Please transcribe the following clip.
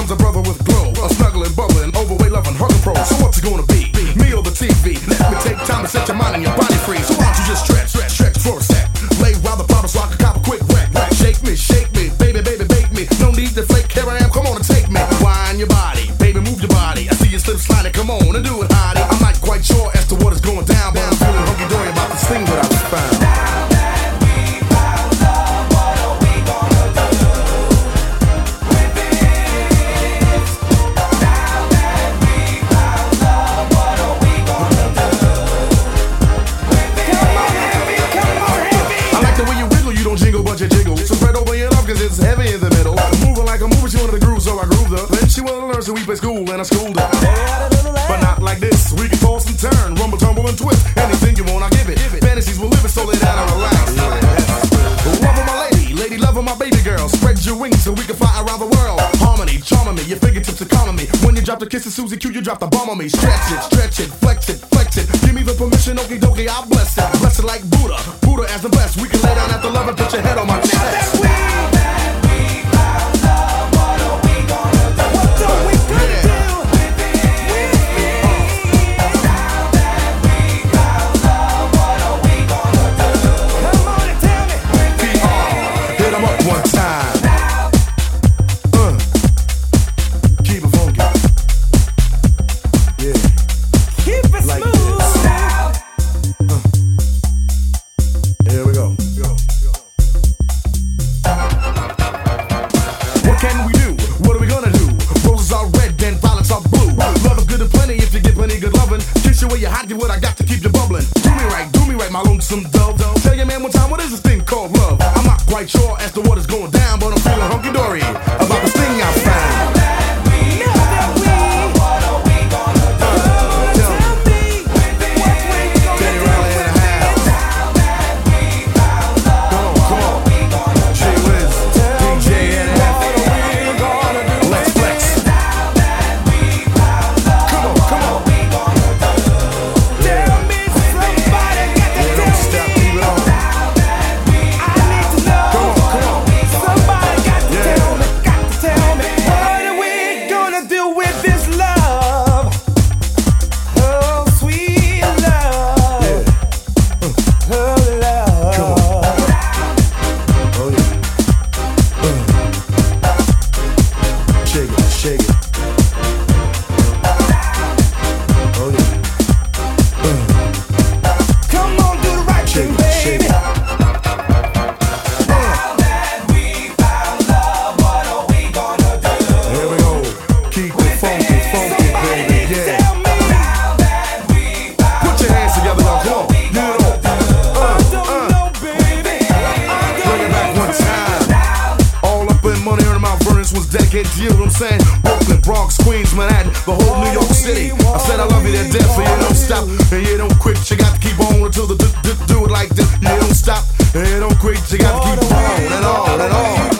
one's a brother with glow, a snuggling, bubbling, overweight, loving, hugging pro. So what's it gonna be? Me or the TV? Let me take time to set your mind and your body free. So why don't you just stretch for a sec? Lay while the problem so I can cop a quick wreck. Shake me, baby, bake me. No need to flake, here I am, come on and take me. Wind your body, baby, move your body. I see you slip sliding, come on and do it, hottie. I'm not quite sure as to what is going down, but I'm feeling hunky-dory about this thing that I just found. It's heavy in the middle. Moving like a movie, she wanted to groove, so I grooved her. Then she wanted to learn, so we play school, and I schooled her. But not like this. We can toss and turn, rumble, tumble, and twist. Anything you want, I'll give it. Fantasies will live it, so lay down and relax. Love of my lady, love of my baby girl. Spread your wings so we can fly around the world. Harmony, charming me, your fingertips are calming me. When you drop the kiss of Susie Q, you drop the bomb on me. Stretch it, flex it. Give me the permission, okie dokie, I'll bless it. Bless it like Buddha as the best. We can lay down after love and put your head on my chest. What I got to keep you bubbling. Do me right, my lonesome dove. Tell your man one time, what is this thing called love? I'm not quite sure as to what is going down, but I'm feeling hunky-dory about this thing I found. Shake it. Oh yeah. Come on, do the right thing, baby. Now that we found love, what are we gonna do? Here we go. Keep it funky, baby. Yeah. Now that we found put your hands together, y'all. Come on. Bring it back one time. All up in money earning my furnace was dedicated to you, know what I'm saying? Brooklyn, Bronx, Queens, Manhattan, the whole New York City. I said I love you to death, so you don't stop and you don't quit. You got to keep on until the do it like this. You don't stop and you don't quit. You got to keep on and on and on.